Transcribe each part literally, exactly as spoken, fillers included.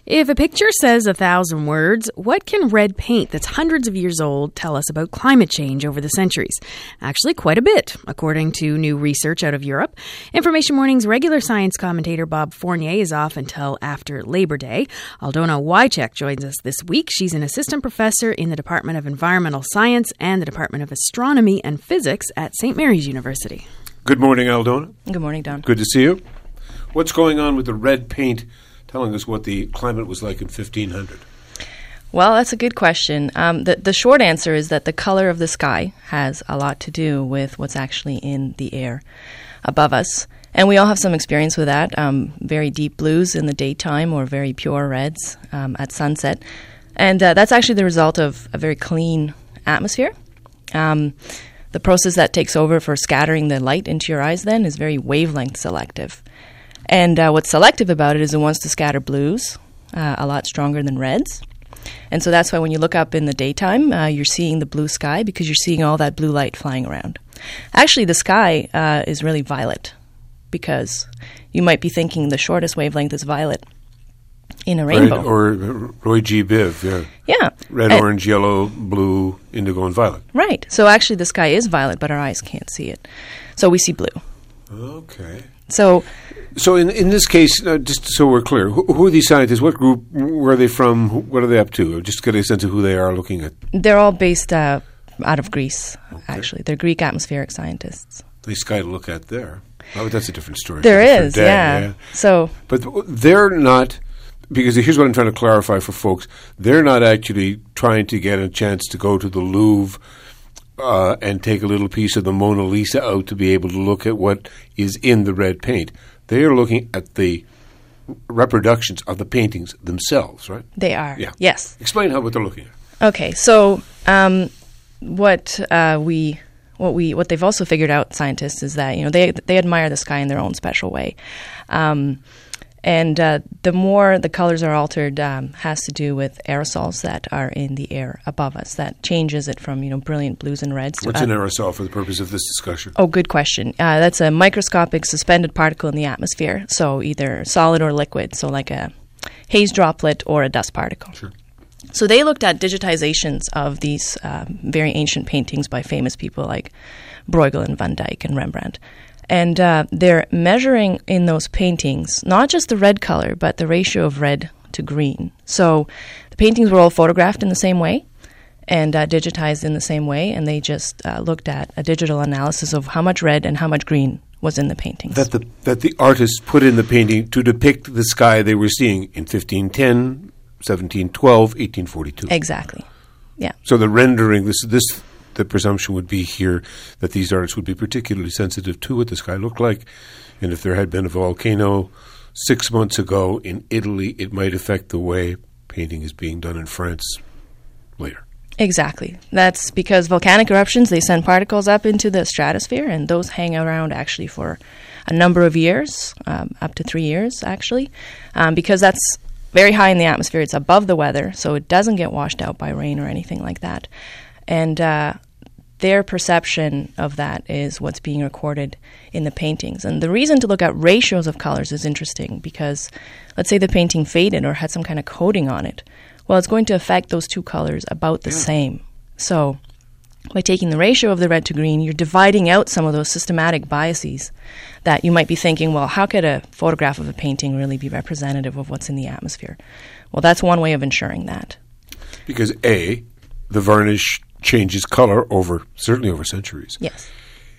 If a picture says a thousand words, what can red paint that's hundreds of years old tell us about climate change over the centuries? Actually, quite a bit, according to new research out of Europe. Information Morning's regular science commentator Bob Fournier is off until after Labor Day. Aldona Wycheck joins us this week. She's an assistant professor in the Department of Environmental Science and the Department of Astronomy and Physics at Saint Mary's University. Good morning, Aldona. Good morning, Don. Good to see you. What's going on with the red paint telling us what the climate was like in fifteen hundred? Well, that's a good question. Um, the, the short answer is that the color of the sky has a lot to do with what's actually in the air above us. And we all have some experience with that. Um, very deep blues in the daytime or very pure reds um, at sunset. And uh, that's actually the result of a very clean atmosphere. Um, the process that takes over for scattering the light into your eyes then is very wavelength selective. And uh, what's selective about it is it wants to scatter blues uh, a lot stronger than reds. And so that's why when you look up in the daytime, uh, you're seeing the blue sky because you're seeing all that blue light flying around. Actually, the sky uh, is really violet because you might be thinking the shortest wavelength is violet in a rainbow. Right, or Roy G. Biv, yeah. Yeah. Red, and orange, yellow, blue, indigo, and violet. Right. So actually the sky is violet, but our eyes can't see it. So we see blue. Okay. So... So in in this case, uh, just so we're clear, who, who are these scientists? What group? Where are they from? Who, what are they up to? Just get a sense of who they are looking at. They're all based uh, out of Greece, okay. Actually. They're Greek atmospheric scientists. Nice sky to look at there. Oh, that's a different story. There Different is, day, yeah. yeah. So, But they're not, because here's what I'm trying to clarify for folks. They're not actually trying to get a chance to go to the Louvre uh, and take a little piece of the Mona Lisa out to be able to look at what is in the red paint. They are looking at the reproductions of the paintings themselves, right? They are, yeah. Yes. Explain how what they're looking at. Okay, so um, what uh, we what we what they've also figured out, scientists, is that you know they they admire the sky in their own special way, um, and uh, the more the colors are altered um, has to do with aerosols that are in the air above us. That changes it from you know brilliant blues and reds. What's to, an uh, aerosol for the purpose of this discussion? Oh, good question. Uh, that's a microscopic suspended particle in the atmosphere, so either solid or liquid, so like a haze droplet or a dust particle. Sure. So they looked at digitizations of these uh, very ancient paintings by famous people like Bruegel and Van Dyck and Rembrandt. And uh, they're measuring in those paintings not just the red color, but the ratio of red to green. So the paintings were all photographed in the same way and uh, digitized in the same way, and they just uh, looked at a digital analysis of how much red and how much green was in the paintings. That the that the artists put in the painting to depict the sky they were seeing in fifteen ten, seventeen twelve, eighteen forty-two. Exactly. Yeah. So the rendering, this this the presumption would be here that these artists would be particularly sensitive to what the sky looked like, and if there had been a volcano six months ago in Italy, it might affect the way painting is being done in France later. Exactly. That's because volcanic eruptions, they send particles up into the stratosphere, and those hang around actually for a number of years, um, up to three years actually, um, because that's very high in the atmosphere. It's above the weather, so it doesn't get washed out by rain or anything like that. And uh, their perception of that is what's being recorded in the paintings. And the reason to look at ratios of colors is interesting because let's say the painting faded or had some kind of coating on it. Well, it's going to affect those two colors about the yeah. same. So by taking the ratio of the red to green, you're dividing out some of those systematic biases that you might be thinking, well, how could a photograph of a painting really be representative of what's in the atmosphere? Well, that's one way of ensuring that. Because A, the varnish changes color over, certainly over centuries. Yes.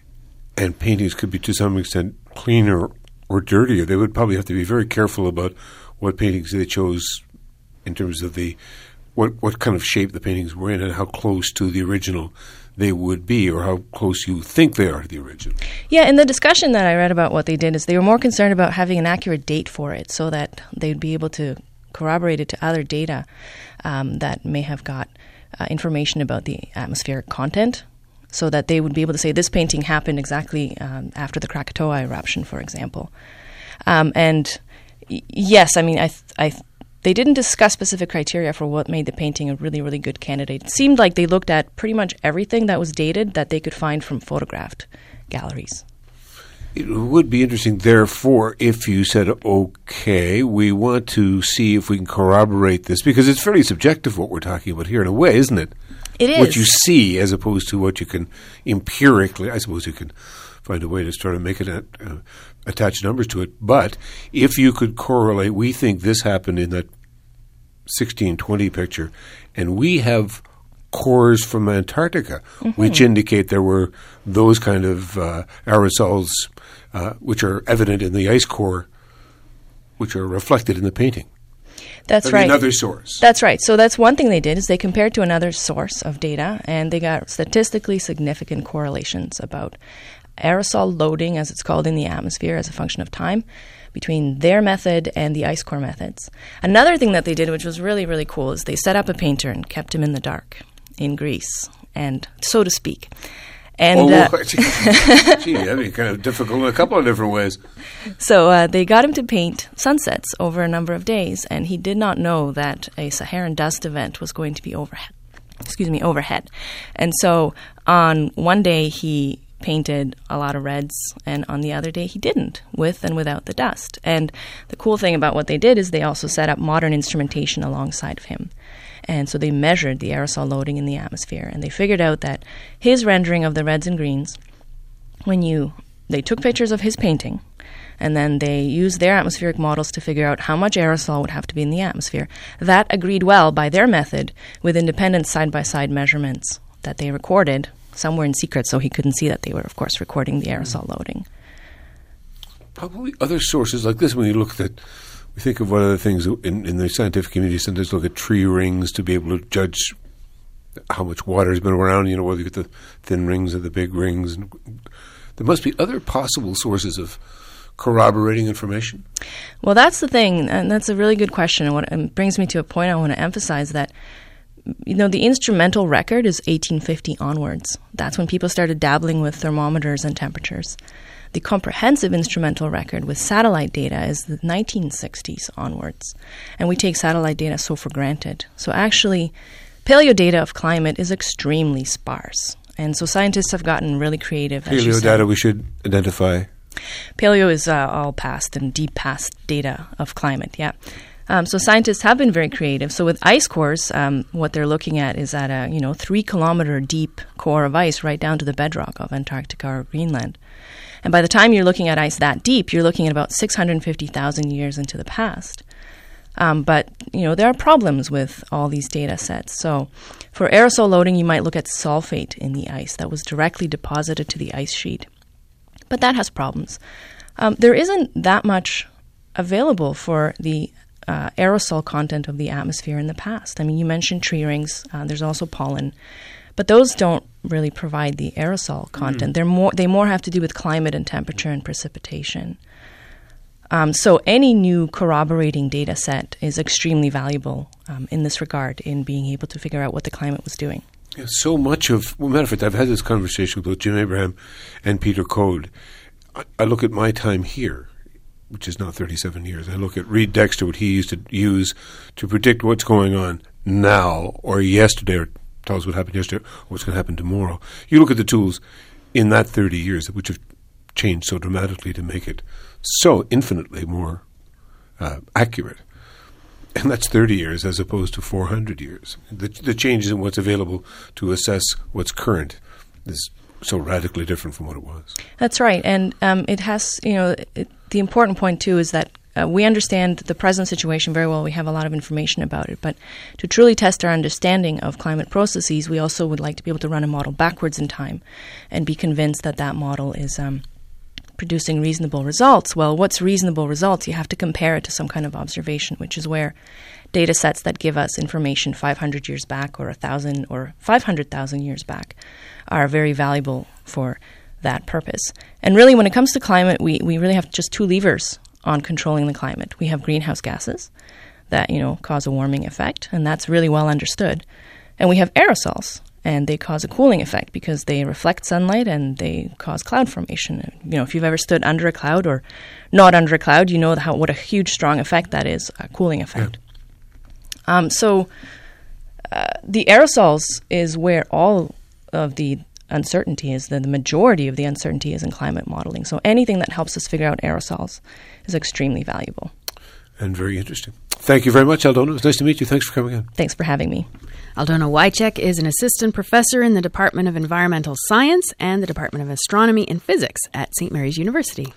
And paintings could be to some extent cleaner or dirtier. They would probably have to be very careful about what paintings they chose in terms of the what what kind of shape the paintings were in and how close to the original they would be or how close you think they are to the original. Yeah, in the discussion that I read about what they did is they were more concerned about having an accurate date for it so that they'd be able to corroborate it to other data um, that may have got uh, information about the atmospheric content so that they would be able to say this painting happened exactly um, after the Krakatoa eruption, for example. Um, and y- yes, I mean, I, th- I th- they didn't discuss specific criteria for what made the painting a really, really good candidate. It seemed like they looked at pretty much everything that was dated that they could find from photographed galleries. It would be interesting, therefore, if you said, okay, we want to see if we can corroborate this, because it's fairly subjective what we're talking about here in a way, isn't it? It is. What you see as opposed to what you can empirically, I suppose you can find a way to sort of make it, a, uh, attach numbers to it. But if you could correlate, we think this happened in that sixteen twenty picture, and we have cores from Antarctica, mm-hmm. which indicate there were those kind of uh, aerosols uh, which are evident in the ice core, which are reflected in the painting. That's That'd right. Another source. That's right. So that's one thing they did is they compared to another source of data, and they got statistically significant correlations about aerosol loading, as it's called in the atmosphere, as a function of time, between their method and the ice core methods. Another thing that they did, which was really, really cool, is they set up a painter and kept him in the dark in Greece, and so to speak. And oh, uh, gee, that'd be kind of difficult in a couple of different ways. So uh, they got him to paint sunsets over a number of days, and he did not know that a Saharan dust event was going to be overhead. Excuse me, overhead. And so on one day he painted a lot of reds, and on the other day he didn't, with and without the dust. And the cool thing about what they did is they also set up modern instrumentation alongside of him. And so they measured the aerosol loading in the atmosphere, and they figured out that his rendering of the reds and greens, when you, they took pictures of his painting, and then they used their atmospheric models to figure out how much aerosol would have to be in the atmosphere. That agreed well by their method with independent side-by-side measurements that they recorded somewhere in secret, so he couldn't see that they were, of course, recording the aerosol loading. Probably other sources like this, when you look at, we think of one of the things in, in the scientific community, sometimes look at tree rings to be able to judge how much water has been around, you know, whether you get the thin rings or the big rings. And there must be other possible sources of corroborating information. Well, that's the thing, and that's a really good question, and what it brings me to a point I want to emphasize that, you know, the instrumental record is eighteen fifty onwards. That's when people started dabbling with thermometers and temperatures. The comprehensive instrumental record with satellite data is the nineteen sixties onwards, and we take satellite data so for granted. So actually, paleo data of climate is extremely sparse, and so scientists have gotten really creative. As you Paleo said. data we should identify. Paleo is uh, all past and deep past data of climate, yeah. Um, so scientists have been very creative. So with ice cores, um, what they're looking at is at a you know three kilometer deep core of ice right down to the bedrock of Antarctica or Greenland. And by the time you're looking at ice that deep, you're looking at about six hundred fifty thousand years into the past. Um, but, you know, there are problems with all these data sets. So for aerosol loading, you might look at sulfate in the ice that was directly deposited to the ice sheet. But that has problems. Um, there isn't that much available for the uh, aerosol content of the atmosphere in the past. I mean, you mentioned tree rings. Uh, there's also pollen. But those don't really provide the aerosol content. Mm. They're more they more have to do with climate and temperature and precipitation. Um, so any new corroborating data set is extremely valuable um, in this regard in being able to figure out what the climate was doing. Yeah, so much of, well, matter of fact, I've had this conversation with both Jim Abraham and Peter Code. I, I look at my time here, which is now thirty-seven years. I look at Reed Dexter, what he used to use to predict what's going on now or yesterday, or tell us what happened yesterday, or what's going to happen tomorrow. You look at the tools in that thirty years, which have changed so dramatically to make it so infinitely more uh, accurate. And that's thirty years as opposed to four hundred years. The, the changes in what's available to assess what's current is so radically different from what it was. That's right. And um, it has, you know, it, the important point, too, is that Uh, we understand the present situation very well. We have a lot of information about it. But to truly test our understanding of climate processes, we also would like to be able to run a model backwards in time and be convinced that that model is um, producing reasonable results. Well, what's reasonable results? You have to compare it to some kind of observation, which is where data sets that give us information five hundred years back or one thousand or five hundred thousand years back are very valuable for that purpose. And really, when it comes to climate, we, we really have just two levers on controlling the climate. We have greenhouse gases that, you know, cause a warming effect, and that's really well understood. And we have aerosols, and they cause a cooling effect because they reflect sunlight and they cause cloud formation. You know, if you've ever stood under a cloud or not under a cloud, you know how what a huge, strong effect that is, a cooling effect. Yeah. Um, so uh, the aerosols is where all of the uncertainty is that the majority of the uncertainty is in climate modeling. So anything that helps us figure out aerosols is extremely valuable. And very interesting. Thank you very much, Aldona. It was nice to meet you. Thanks for coming in. Thanks for having me. Aldona Wycheck is an assistant professor in the Department of Environmental Science and the Department of Astronomy and Physics at Saint Mary's University.